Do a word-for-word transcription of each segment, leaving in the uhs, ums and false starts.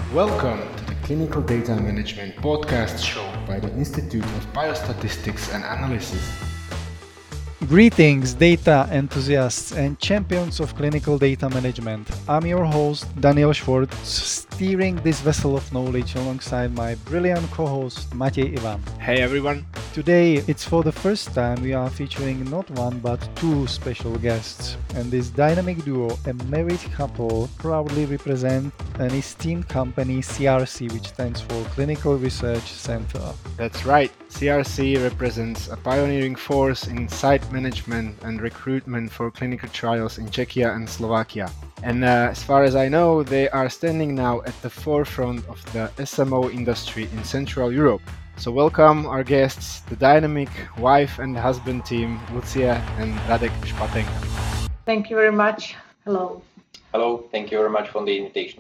Welcome to the Clinical Data Management podcast show by the Institute of Biostatistics and Analysis. Greetings, data enthusiasts and champions of clinical data management. I'm your host, Daniel Schwartz, steering this vessel of knowledge alongside my brilliant co-host, Matej Ivan. Hey everyone. Today, it's for the first time we are featuring not one but two special guests. And this dynamic duo, a married couple, proudly represent an esteemed company, C R C, which stands for Clinical Research Center. That's right. C R C represents a pioneering force in site management and recruitment for clinical trials in Czechia and Slovakia. And uh, as far as I know, they are standing now at the forefront of the S M O industry in Central Europe. So welcome our guests, the dynamic wife and husband team, Lucia and Radek Špatenka. Thank you very much. Hello. Hello, thank you very much for the invitation.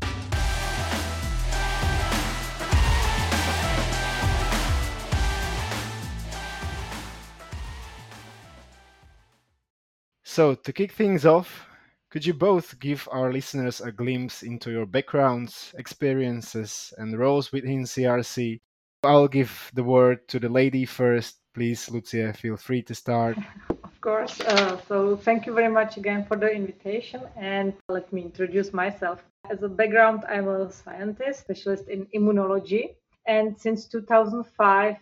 So to kick things off, could you both give our listeners a glimpse into your backgrounds, experiences, and roles within C R C? I'll give the word to the lady first. Please, Lucia, feel free to start. Of course. Uh, so thank you very much again for the invitation. And let me introduce myself. As a background, I'm a scientist, specialist in immunology. And since two thousand five,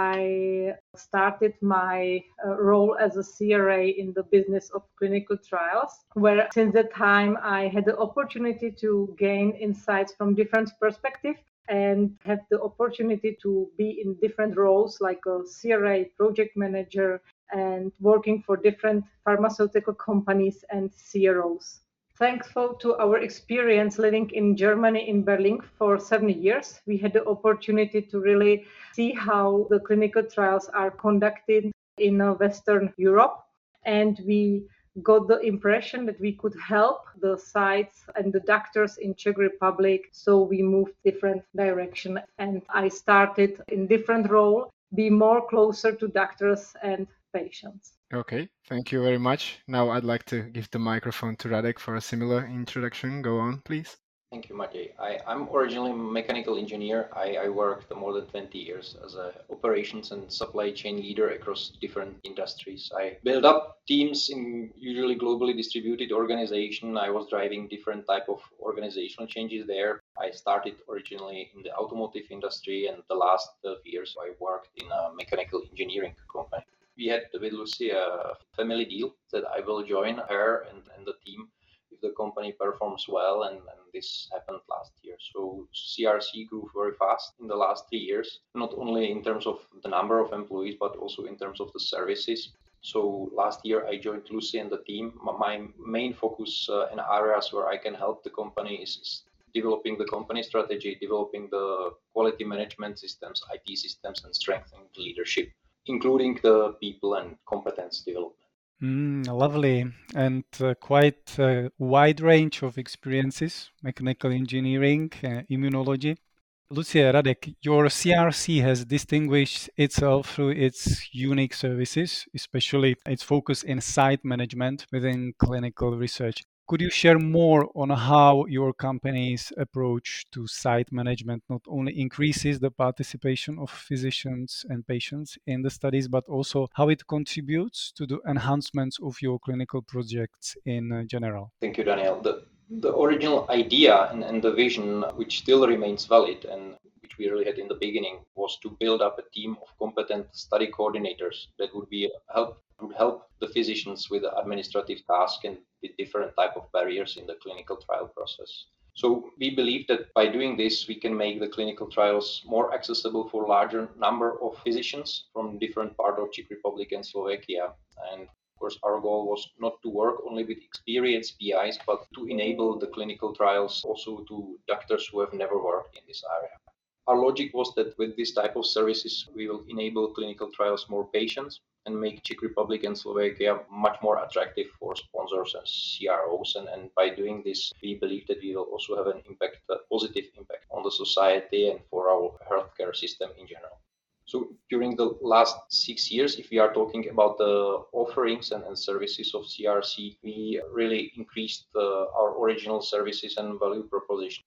I started my uh, role as a C R A in the business of clinical trials, where since that time I had the opportunity to gain insights from different perspectives and have the opportunity to be in different roles like a C R A, project manager, and working for different pharmaceutical companies and C R Os. Thankful to our experience living in Germany, in Berlin for seven years, we had the opportunity to really see how the clinical trials are conducted in Western Europe. And we got the impression that we could help the sites and the doctors in Czech Republic. So we moved different direction. And I started in different role, be more closer to doctors and patients. Okay, thank you very much. Now I'd like to give the microphone to Radek for a similar introduction. Go on, please. Thank you, Matej. I, I'm originally a mechanical engineer. I, I worked more than twenty years as an operations and supply chain leader across different industries. I built up teams in usually globally distributed organization. I was driving different type of organizational changes there. I started originally in the automotive industry, and the last twelve years I worked in a mechanical engineering company. We had with Lucy a family deal that I will join her and, and the team if the company performs well, and, and this happened last year. So C R C grew very fast in the last three years, not only in terms of the number of employees, but also in terms of the services. So last year I joined Lucy and the team. My main focus uh, and areas where I can help the company is, is developing the company strategy, developing the quality management systems, I T systems, and strengthening the leadership, including the people and competence development. Mm, lovely, and uh, quite a wide range of experiences, mechanical engineering, uh, immunology. Lucia, Radek, your C R C has distinguished itself through its unique services, especially its focus in site management within clinical research. Could you share more on how your company's approach to site management not only increases the participation of physicians and patients in the studies, but also how it contributes to the enhancements of your clinical projects in uh, general? Thank you, Daniel. The, the original idea and, and the vision, which still remains valid and which we really had in the beginning, was to build up a team of competent study coordinators that would be help would help the physicians with the administrative tasks and the different type of barriers in the clinical trial process. So we believe that by doing this, we can make the clinical trials more accessible for a larger number of physicians from different parts of Czech Republic and Slovakia. And of course, our goal was not to work only with experienced P Is, but to enable the clinical trials also to doctors who have never worked in this area. Our logic was that with this type of services, we will enable clinical trials more patients and make Czech Republic and Slovakia much more attractive for sponsors and C R Os. And, and by doing this, we believe that we will also have an impact, a positive impact on the society and for our healthcare system in general. So during the last six years, if we are talking about the offerings and, and services of C R C, we really increased uh, our original services and value proposition.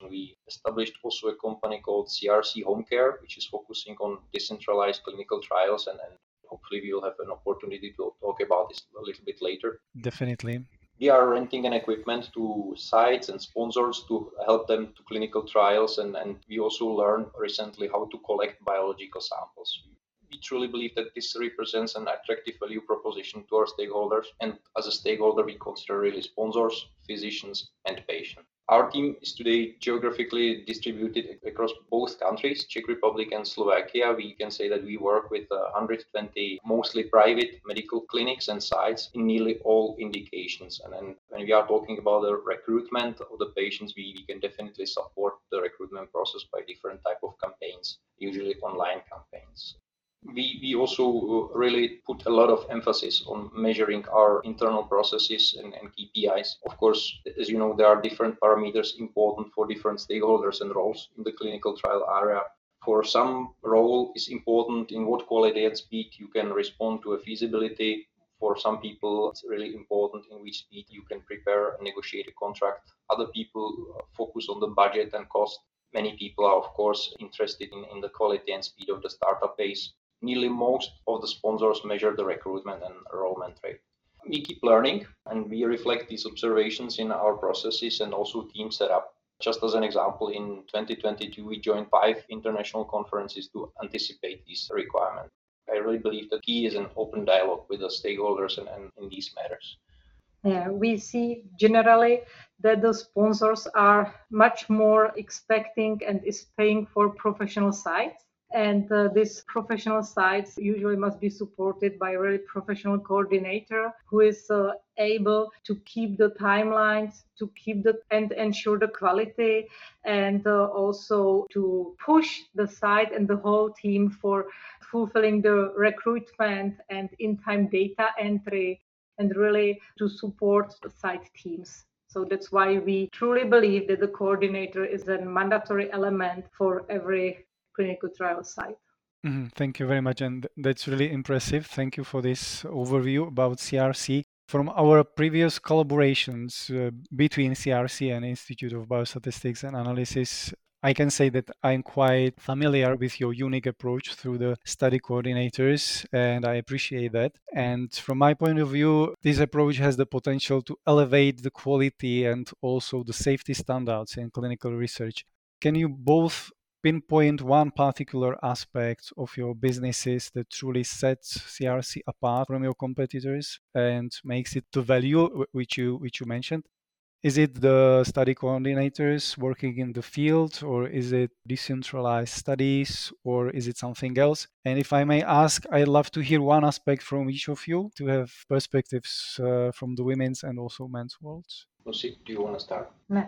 we established also a company called C R C Home Care, which is focusing on decentralized clinical trials, and, and hopefully we will have an opportunity to talk about this a little bit later. Definitely. We are renting an equipment to sites and sponsors to help them to clinical trials, and, and we also learned recently how to collect biological samples. We truly believe that this represents an attractive value proposition to our stakeholders, and as a stakeholder we consider really sponsors, physicians and patients. Our team is today geographically distributed across both countries, Czech Republic and Slovakia. We can say that we work with one hundred twenty mostly private medical clinics and sites in nearly all indications. And then when we are talking about the recruitment of the patients, we, we can definitely support the recruitment process by different type of campaigns, usually online campaigns. We, we also really put a lot of emphasis on measuring our internal processes and, and K P Is. Of course, as you know, there are different parameters important for different stakeholders and roles in the clinical trial area. For some role is important in what quality and speed you can respond to a feasibility. For some people, it's really important in which speed you can prepare and negotiate a contract. Other people focus on the budget and cost. Many people are, of course, interested in, in the quality and speed of the startup phase. Nearly most of the sponsors measure the recruitment and enrollment rate. We keep learning, and we reflect these observations in our processes and also team setup. Just as an example, in twenty twenty-two, we joined five international conferences to anticipate these requirements. I really believe the key is an open dialogue with the stakeholders and, and in these matters. Yeah, we see generally that the sponsors are much more expecting and is paying for professional sites. And uh, these professional sites usually must be supported by a really professional coordinator who is uh, able to keep the timelines, to keep the and ensure the quality, and uh, also to push the site and the whole team for fulfilling the recruitment and in-time data entry, and really to support the site teams. So that's why we truly believe that the coordinator is a mandatory element for every clinical trial site. Mm-hmm. Thank you very much. And that's really impressive. Thank you for this overview about C R C. From our previous collaborations uh, between C R C and Institute of Biostatistics and Analysis, I can say that I'm quite familiar with your unique approach through the study coordinators, and I appreciate that. And from my point of view, this approach has the potential to elevate the quality and also the safety standards in clinical research. Can you both pinpoint one particular aspect of your businesses that truly sets C R C apart from your competitors and makes it the value which you which you mentioned? Is it the study coordinators working in the field, or is it decentralized studies, or is it something else? And if I may ask, I'd love to hear one aspect from each of you to have perspectives uh, from the women's and also men's worlds. Lucy, do you want to start? No.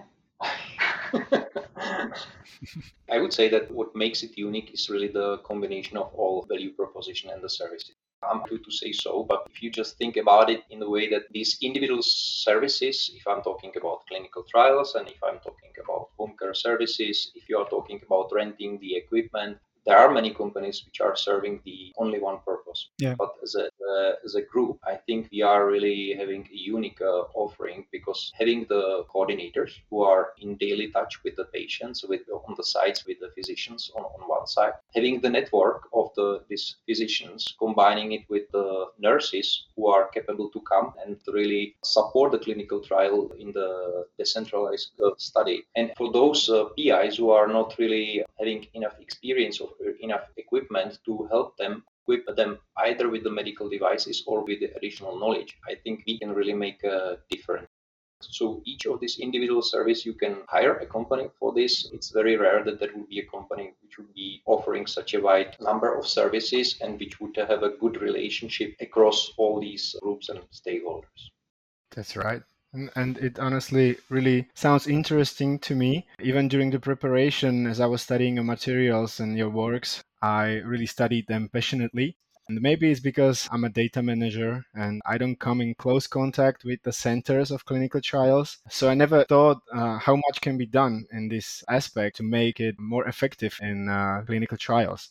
I would say that what makes it unique is really the combination of all value proposition and the services. I'm happy to say so, but if you just think about it in the way that these individual services, if I'm talking about clinical trials and if I'm talking about home care services, if you are talking about renting the equipment, there are many companies which are serving the only one purpose. Yeah. But as a uh, as a group, I think we are really having a unique uh, offering, because having the coordinators who are in daily touch with the patients, with on the sites with the physicians on, on one side, having the network of the these physicians, combining it with the nurses who are capable to come and really support the clinical trial in the decentralized uh, study. And for those uh, P Is who are not really having enough experience of enough equipment to help them equip them either with the medical devices or with the additional knowledge, I think we can really make a difference. So each of these individual service, you can hire a company for this. It's very rare that there would be a company which would be offering such a wide number of services and which would have a good relationship across all these groups and stakeholders. That's right. And, and it honestly really sounds interesting to me. Even during the preparation, as I was studying your materials and your works, I really studied them passionately. And maybe it's because I'm a data manager and I don't come in close contact with the centers of clinical trials. So I never thought uh, how much can be done in this aspect to make it more effective in uh, clinical trials.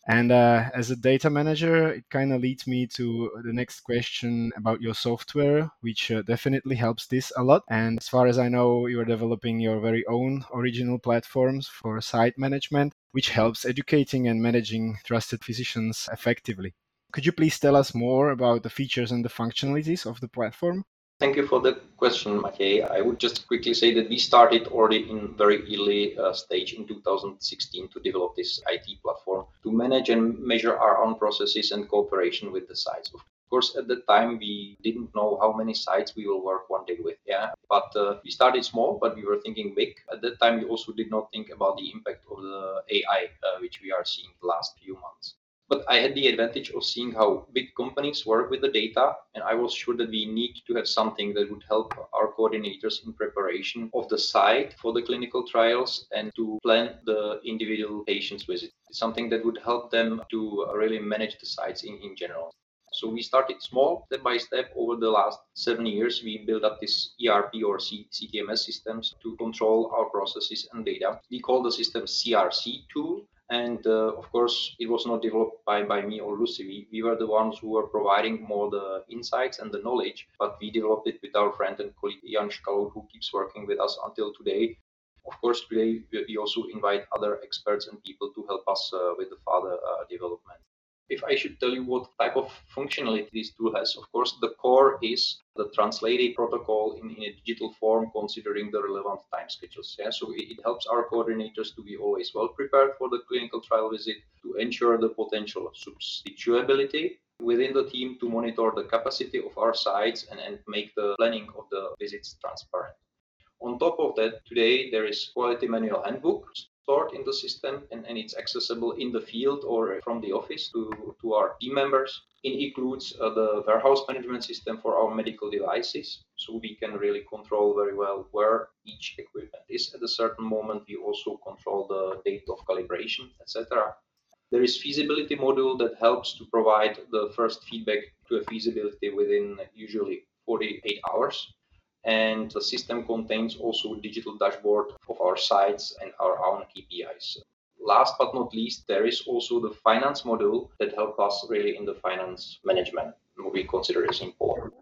And uh, as a data manager, it kind of leads me to the next question about your software, which uh, definitely helps this a lot. And as far as I know, you're developing your very own original platforms for site management, which helps educating and managing trusted physicians effectively. Could you please tell us more about the features and the functionalities of the platform? Thank you for the question, Matej. I would just quickly say that we started already in very early uh, stage in two thousand sixteen to develop this I T platform to manage and measure our own processes and cooperation with the sites. Of course, at that time, we didn't know how many sites we will work one day with. Yeah, but uh, we started small, but we were thinking big. At that time, we also did not think about the impact of the A I, uh, which we are seeing the last few months. But I had the advantage of seeing how big companies work with the data, and I was sure that we need to have something that would help our coordinators in preparation of the site for the clinical trials and to plan the individual patients' visit. Something that would help them to really manage the sites in, in general. So we started small, step by step. Over the last seven years, we built up this E R P or C T M S systems to control our processes and data. We call the system C R C tool. And uh, of course, it was not developed by, by me or Lucy. We, we were the ones who were providing more the insights and the knowledge, but we developed it with our friend and colleague Jan Škalou, who keeps working with us until today. Of course, today we also invite other experts and people to help us uh, with the further uh, development. If I should tell you what type of functionality this tool has, of course, the core is the translated protocol in, in a digital form, considering the relevant time schedules. Yeah? So it, it helps our coordinators to be always well prepared for the clinical trial visit, to ensure the potential substitutability within the team, to monitor the capacity of our sites and, and make the planning of the visits transparent. On top of that, today there is quality manual handbook stored in the system, and, and it's accessible in the field or from the office to, to our team members. It includes uh, the warehouse management system for our medical devices, so we can really control very well where each equipment is at a certain moment. We also control the date of calibration, et cetera. There is feasibility module that helps to provide the first feedback to a feasibility within usually forty-eight hours. And the system contains also a digital dashboard of our sites and our own K P Is. Last but not least, there is also the finance module that helps us really in the finance management, what we consider as important.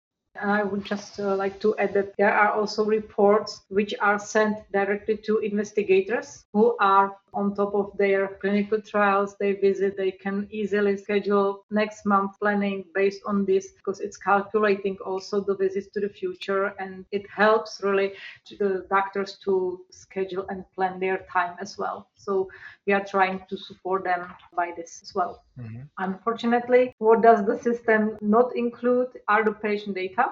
I would just uh, like to add that there are also reports which are sent directly to investigators who are on top of their clinical trials. They visit, they can easily schedule next month planning based on this, because it's calculating also the visits to the future, and it helps really the doctors to schedule and plan their time as well. So we are trying to support them by this as well. Mm-hmm. Unfortunately, what does the system not include are the patient data.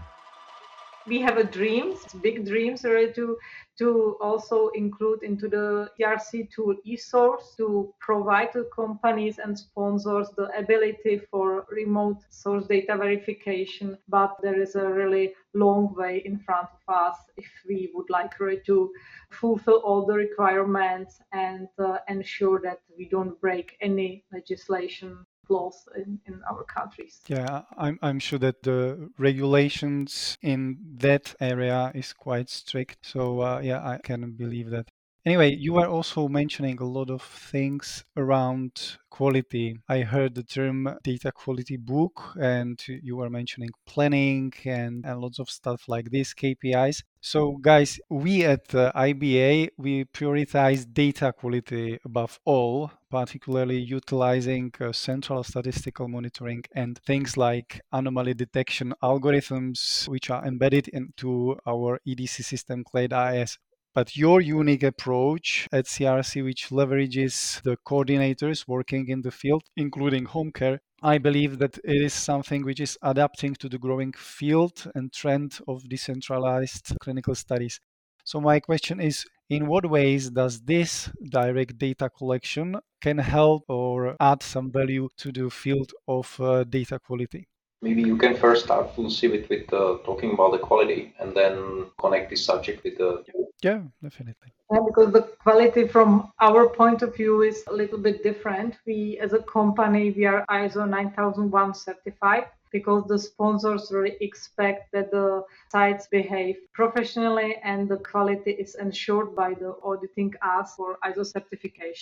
We have a dreams, big dreams, really, to to also include into the C R C tool eSource to provide to companies and sponsors the ability for remote source data verification. But there is a really long way in front of us if we would like really to fulfill all the requirements and uh, ensure that we don't break any legislation laws in, in our countries. Yeah, I'm, I'm sure that the regulations in that area is quite strict. So uh, yeah, I can believe that. Anyway, you were also mentioning a lot of things around quality. I heard the term data quality book, and you were mentioning planning and, and lots of stuff like this, K P Is. So guys, we at uh, I B A, we prioritize data quality above all, particularly utilizing uh, central statistical monitoring and things like anomaly detection algorithms, which are embedded into our E D C system, CLADE-I S. But your unique approach at C R C, which leverages the coordinators working in the field, including home care, I believe that it is something which is adapting to the growing field and trend of decentralized clinical studies. So my question is, in what ways does this direct data collection can help or add some value to the field of uh, data quality? Maybe you can first start, Lucy, with, with uh, talking about the quality and then connect this subject with the... Yeah, definitely. Yeah, because the quality from our point of view is a little bit different. We, as a company, we are I S O nine thousand one certified because the sponsors really expect that the sites behave professionally and the quality is ensured by the auditing us for I S O certification.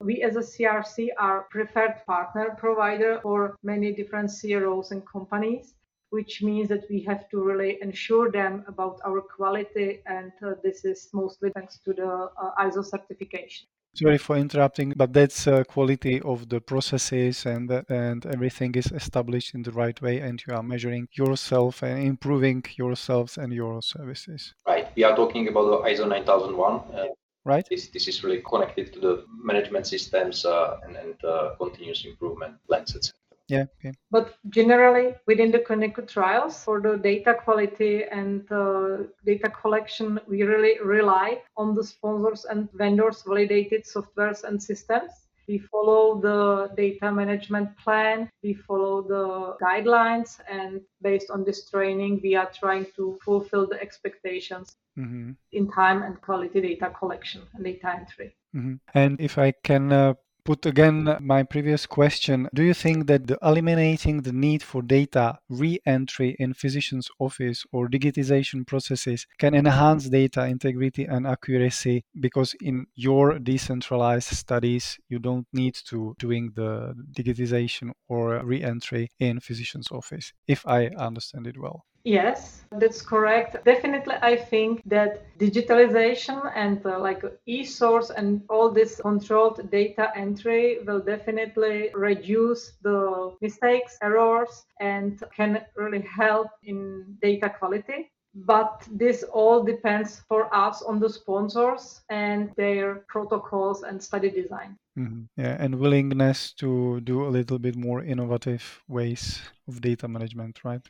We as a C R C are preferred partner provider for many different C R Os and companies, which means that we have to really ensure them about our quality, and uh, this is mostly thanks to the uh, I S O certification. Sorry for interrupting, but that's uh, quality of the processes, and and everything is established in the right way, and you are measuring yourself and improving yourselves and your services. Right. We are talking about the I S O nine thousand one. Uh, right. This, this is really connected to the management systems uh, and, and uh, continuous improvement plans, et cetera. Yeah, okay. But generally, within the clinical trials, for the data quality and uh, data collection, we really rely on the sponsors and vendors' validated softwares and systems. We follow the data management plan, we follow the guidelines, and based on this training, we are trying to fulfill the expectations mm-hmm. in time and quality data collection and data entry. Mm-hmm. And if I can uh, put again my previous question, do you think that the eliminating the need for data re-entry in physician's office or digitization processes can enhance data integrity and accuracy, because in your decentralized studies you don't need to doing the digitization or re-entry in physician's office, if I understand it well? Yes, that's correct. Definitely, I think that digitalization and uh, like e-source and all this controlled data entry will definitely reduce the mistakes, errors, and can really help in data quality. But this all depends for us on the sponsors and their protocols and study design. Mm-hmm. Yeah, and willingness to do a little bit more innovative ways of data management, right?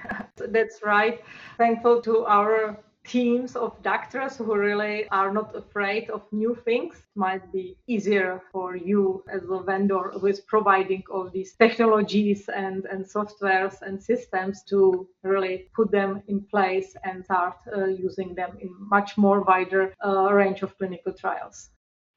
That's right. Thankful to our teams of doctors who really are not afraid of new things. It might be easier for you as a vendor who is providing all these technologies and, and softwares and systems to really put them in place and start uh, using them in much more wider uh, range of clinical trials.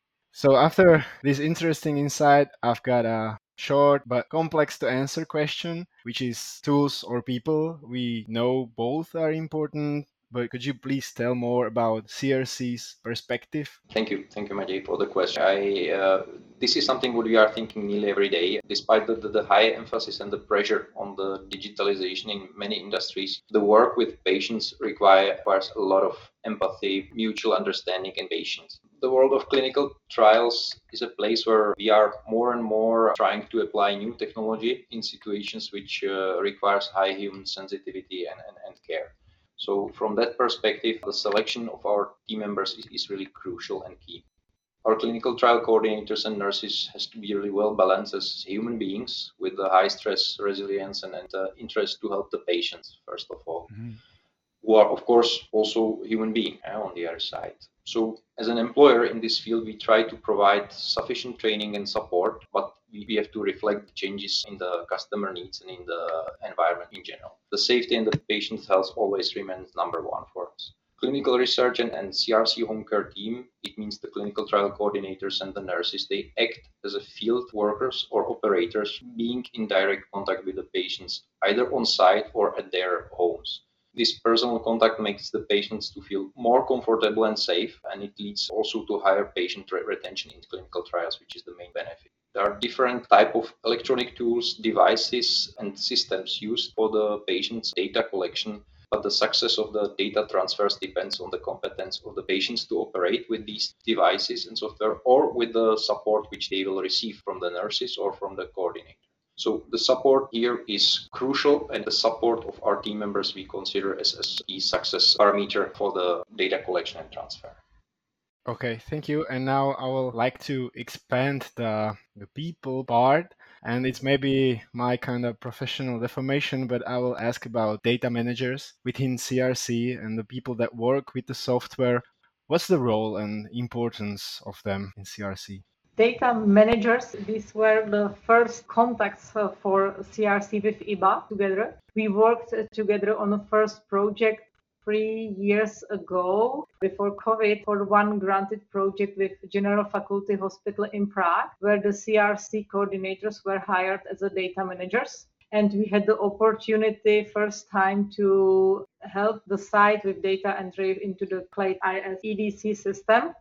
So after this interesting insight, I've got a short but complex to answer question, which is tools or people. We know both are important, but could you please tell more about C R C's perspective? Thank you. Thank you, Maciej, for the question. I, uh, this is something what we are thinking nearly every day. Despite the, the, the high emphasis and the pressure on the digitalization in many industries, the work with patients require, requires a lot of empathy, mutual understanding, and patience. The world of clinical trials is a place where we are more and more trying to apply new technology in situations which uh, requires high human sensitivity and, and, and care. So from that perspective, the selection of our team members is, is really crucial and key. Our clinical trial coordinators and nurses has to be really well balanced as human beings with the high stress, resilience, and, and uh, interest to help the patients, first of all, mm-hmm. who are, of course, also human beings uh, on the other side. So as an employer in this field, we try to provide sufficient training and support, but we have to reflect the changes in the customer needs and in the environment in general. The safety and the patient health always remains number one for us. Clinical research and, and C R C home care team, it means the clinical trial coordinators and the nurses, they act as a field workers or operators, being in direct contact with the patients, either on site or at their homes. This personal contact makes the patients to feel more comfortable and safe, and it leads also to higher patient re- retention in clinical trials, which is the main benefit. There are different type of electronic tools, devices, and systems used for the patient's data collection, but the success of the data transfers depends on the competence of the patients to operate with these devices and software, or with the support which they will receive from the nurses or from the coordinator. So the support here is crucial, and the support of our team members we consider as a key success parameter for the data collection and transfer. Okay, thank you. And now I would like to expand the, the people part. And it's maybe my kind of professional deformation, but I will ask about data managers within C R C and the people that work with the software. What's the role and importance of them in C R C? Data managers, these were the first contacts uh, for C R C with I B A together. We worked uh, together on the first project three years ago, before COVID, for one granted project with General Faculty Hospital in Prague, where the C R C coordinators were hired as the data managers. And we had the opportunity first time to help the site with data entry into the C L A D E I S E D C system.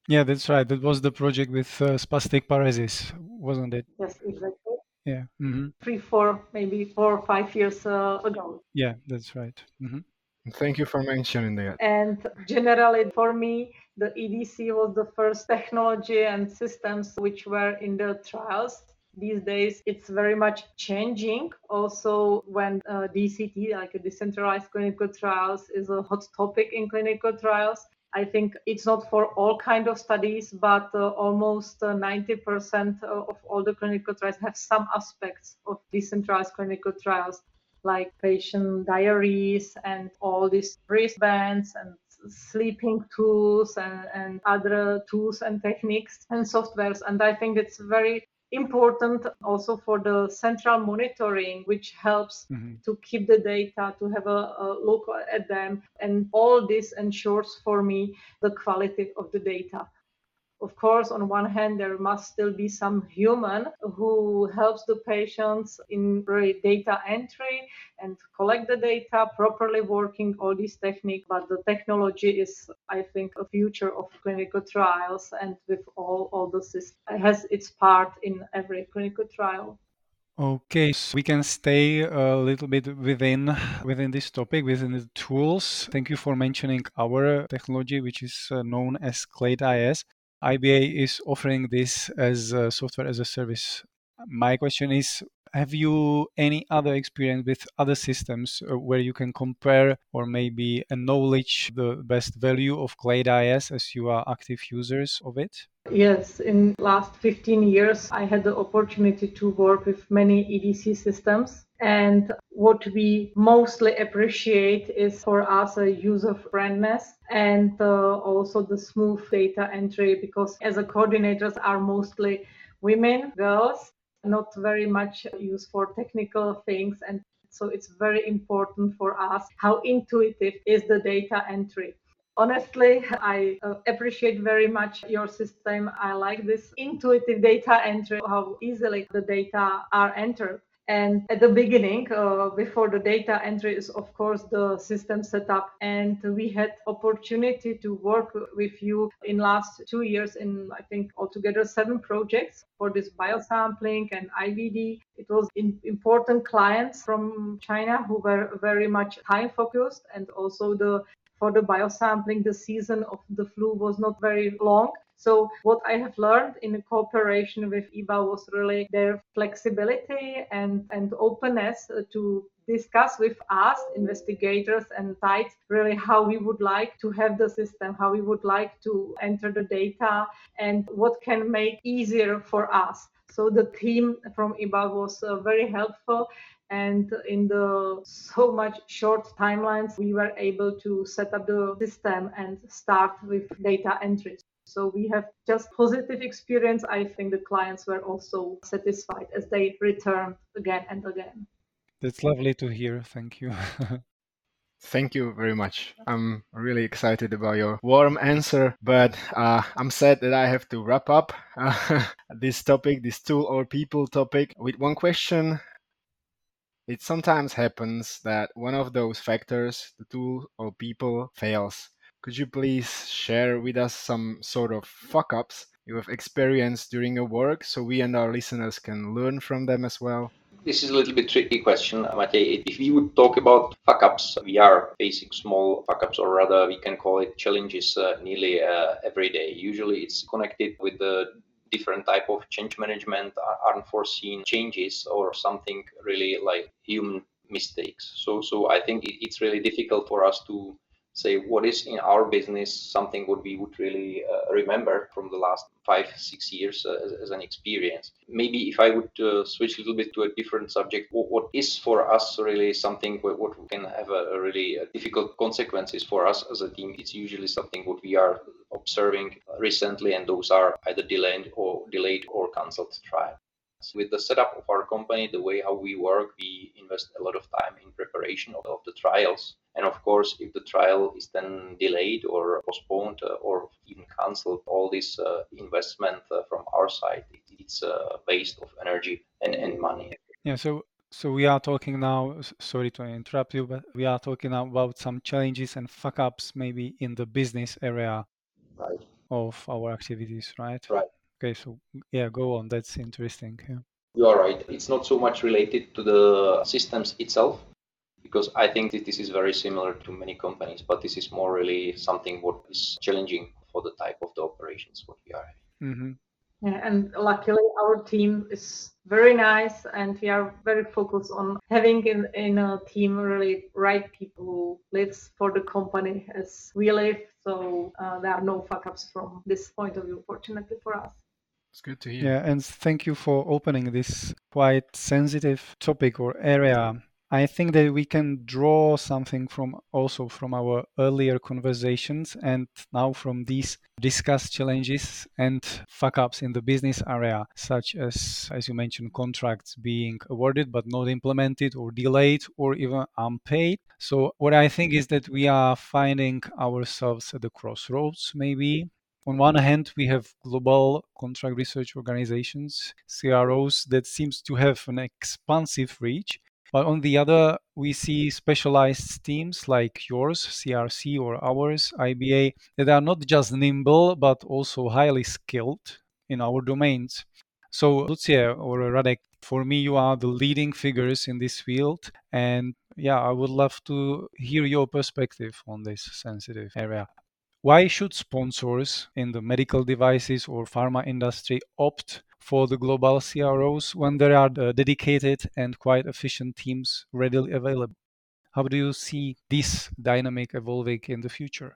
Yeah, that's right. That was the project with uh, spastic paralysis, wasn't it? Yes, exactly. Yeah. hmm Three, four, maybe four or five years uh, ago. Yeah, that's right. hmm Thank you for mentioning that. And generally, for me, the E D C was the first technology and systems which were in the trials. These days, it's very much changing. Also, when uh, D C T, like a decentralized clinical trials, is a hot topic in clinical trials. I think it's not for all kind of studies, but uh, almost uh, ninety percent of all the clinical trials have some aspects of decentralized clinical trials, like patient diaries and all these wristbands and sleeping tools and, and other tools and techniques and softwares. And I think it's very important also for the central monitoring, which helps hmm to keep the data, to have a, a look at them. And all this ensures for me the quality of the data. Of course, on one hand, there must still be some human who helps the patients in data entry and collect the data, properly working all these techniques. But the technology is, I think, a future of clinical trials, and with all, all the systems, it has its part in every clinical trial. Okay, so we can stay a little bit within within this topic, within the tools. Thank you for mentioning our technology, which is uh, known as CladeIS. I B A is offering this as a software as a service. My question is, have you any other experience with other systems uh, where you can compare or maybe acknowledge the best value of CladeIS as you are active users of it? Yes, in last fifteen years, I had the opportunity to work with many E D C systems. And what we mostly appreciate is for us a user friendliness and uh, also the smooth data entry, because as a coordinators are mostly women, girls, not very much used for technical things. And so it's very important for us how intuitive is the data entry. Honestly, I uh, appreciate very much your system. I like this intuitive data entry, how easily the data are entered. And at the beginning, uh, before the data entry is of course the system setup, and we had opportunity to work with you in last two years in I think altogether seven projects for this biosampling and I V D. It was in important clients from China who were very much time focused, and also the for the biosampling, the season of the flu was not very long. So what I have learned in cooperation with I B A was really their flexibility and, and openness to discuss with us, investigators and sites, really how we would like to have the system, how we would like to enter the data, and what can make easier for us. So the team from I B A was uh, very helpful, and in the so much short timelines we were able to set up the system and start with data entry. So we have just positive experience. I think the clients were also satisfied as they returned again and again. That's lovely to hear. Thank you. Thank you very much. I'm really excited about your warm answer, but uh, I'm sad that I have to wrap up uh, this topic, this tool or people topic, with one question. It sometimes happens that one of those factors, the tool or people, fails. Could you please share with us some sort of fuck ups you have experienced during your work so we and our listeners can learn from them as well? This is a little bit tricky question, Matej. If we would talk about fuck ups, we are facing small fuck ups, or rather, we can call it challenges uh, nearly uh, every day. Usually, it's connected with the different type of change management, unforeseen changes, or something really like human mistakes. So, so I think it's really difficult for us to say what is in our business something what we would really uh, remember from the last five six years uh, as, as an experience. Maybe if I would uh, switch a little bit to a different subject, what, what is for us really something what, what can have a, a really uh, difficult consequences for us as a team. It's usually something what we are observing recently, and those are either delayed or delayed or cancelled trials. With the setup of our company, the way how we work, we invest a lot of time in preparation of, of the trials. And of course, if the trial is then delayed or postponed uh, or even cancelled, all this uh, investment uh, from our side, it, it's a waste of energy and, and money. Yeah, so so we are talking now, s- sorry to interrupt you, but we are talking now about some challenges and fuck ups maybe in the business area. Right. of our activities, right? Right. Okay, so yeah, go on. That's interesting. Yeah. You are right. It's not so much related to the systems itself, because I think that this is very similar to many companies, but this is more really something what is challenging for the type of the operations what we are having. Mm-hmm. Yeah, and luckily our team is very nice, and we are very focused on having in, in a team really right people who lives for the company as we live. So uh, there are no fuck ups from this point of view, fortunately for us. It's good to hear. Yeah, and thank you for opening this quite sensitive topic or area. I think that we can draw something from also from our earlier conversations and now from these discussed challenges and fuck ups in the business area, such as, as you mentioned, contracts being awarded but not implemented or delayed or even unpaid. So what I think is that we are finding ourselves at the crossroads, maybe. On one hand, we have global contract research organizations, C R Os, that seems to have an expansive reach. But on the other, we see specialized teams like yours, C R C, or ours, I B A, that are not just nimble, but also highly skilled in our domains. So, Lucia or Radek, for me, you are the leading figures in this field. And yeah, I would love to hear your perspective on this sensitive area. Why should sponsors in the medical devices or pharma industry opt for the global C R Os when there are the dedicated and quite efficient teams readily available? How do you see this dynamic evolving in the future?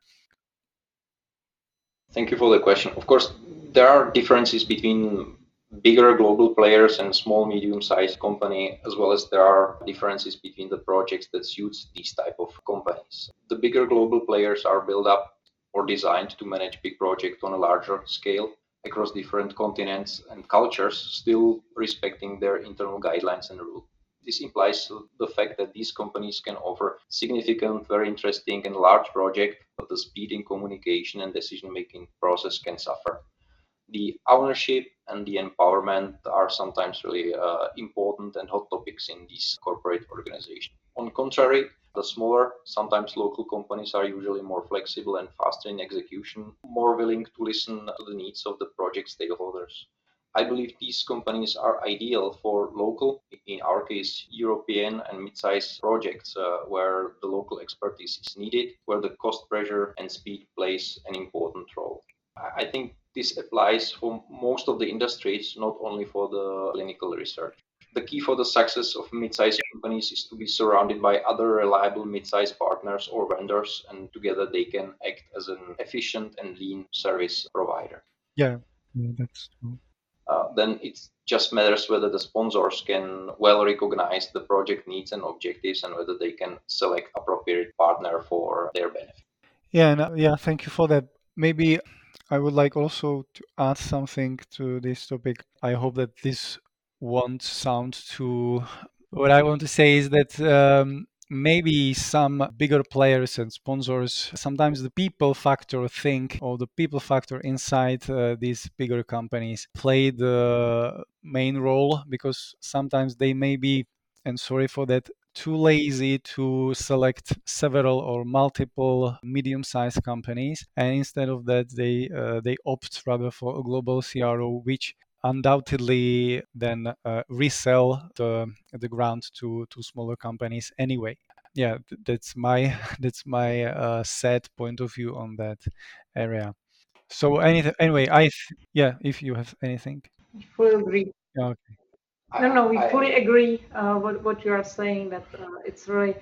Thank you for the question. Of course, there are differences between bigger global players and small, medium-sized company, as well as there are differences between the projects that suits these type of companies. The bigger global players are built up or designed to manage big projects on a larger scale across different continents and cultures, still respecting their internal guidelines and rules. This implies the fact that these companies can offer significant, very interesting and large projects, but the speed in communication and decision-making process can suffer. The ownership and the empowerment are sometimes really uh, important and hot topics in these corporate organizations. On contrary, the smaller, sometimes local companies are usually more flexible and faster in execution, more willing to listen to the needs of the project stakeholders. I believe these companies are ideal for local, in our case, European and mid-sized projects uh, where the local expertise is needed, where the cost pressure and speed plays an important role. I think this applies for most of the industries, not only for the clinical research. The key for the success of mid-sized companies is to be surrounded by other reliable mid-sized partners or vendors, and together they can act as an efficient and lean service provider. Yeah, yeah that's true. Uh, then it just matters whether the sponsors can well recognize the project needs and objectives and whether they can select appropriate partner for their benefit. Yeah, and, uh, yeah, thank you for that. Maybe I would like also to add something to this topic. I hope that this won't sound too. What I want to say is that um, maybe some bigger players and sponsors, sometimes the people factor think, or the people factor inside uh, these bigger companies play the main role, because sometimes they may be, and sorry for that, too lazy to select several or multiple medium-sized companies, and instead of that they uh, they opt rather for a global C R O, which undoubtedly then uh, resell the the ground to to smaller companies anyway. Yeah, th- that's my that's my uh, sad point of view on that area. So anything anyway, I th- yeah, if you have anything. We fully agree. Yeah, okay. No, no, we I- fully agree uh, what what you are saying. That uh, it's really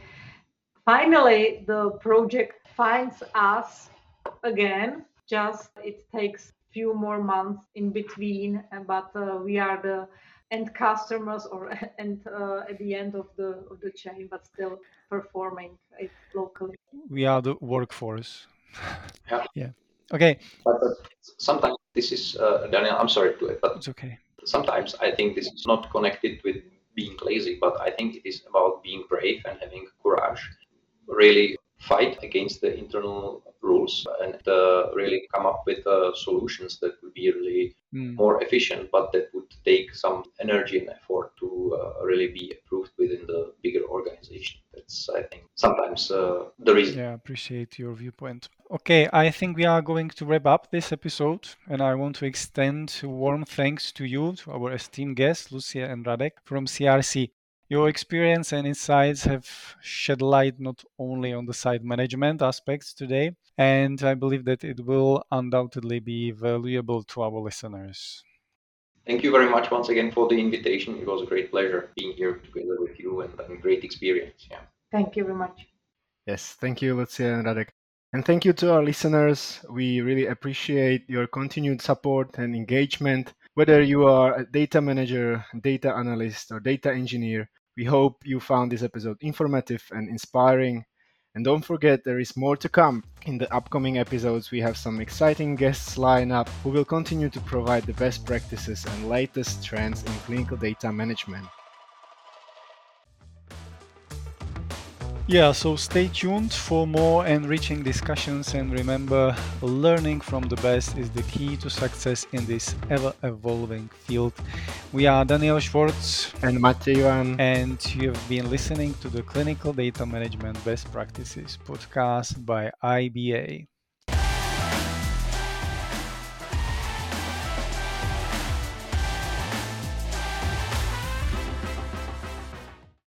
finally the project finds us again. Just it takes few more months in between, uh, but uh, we are the end customers or and uh, at the end of the of the chain, but still performing it locally. We are the workforce. Yeah. Yeah. Okay. But, but sometimes this is, uh, Daniel, I'm sorry to it, but It's okay. sometimes I think this is not connected with being lazy, but I think it is about being brave and having courage, really fight against the internal rules and uh, really come up with uh, solutions that would be really Mm. more efficient, but that would take some energy and effort to uh, really be approved within the bigger organization. That's, I think, sometimes uh, the reason. Yeah, appreciate your viewpoint. Okay, I think we are going to wrap up this episode, and I want to extend warm thanks to you, to our esteemed guests, Lucia and Radek from C R C. Your experience and insights have shed light not only on the site management aspects today, and I believe that it will undoubtedly be valuable to our listeners. Thank you very much once again for the invitation. It was a great pleasure being here together with you and, and great experience. Yeah. Thank you very much. Yes, thank you, Lucia and Radek. And thank you to our listeners. We really appreciate your continued support and engagement. Whether you are a data manager, data analyst, or data engineer, we hope you found this episode informative and inspiring. And don't forget, there is more to come. In the upcoming episodes, we have some exciting guests lined up who will continue to provide the best practices and latest trends in clinical data management. Yeah, so stay tuned for more enriching discussions, and remember, learning from the best is the key to success in this ever-evolving field. We are Daniel Schwartz and Matej Ivan, and you have been listening to the Clinical Data Management Best Practices podcast by I B A.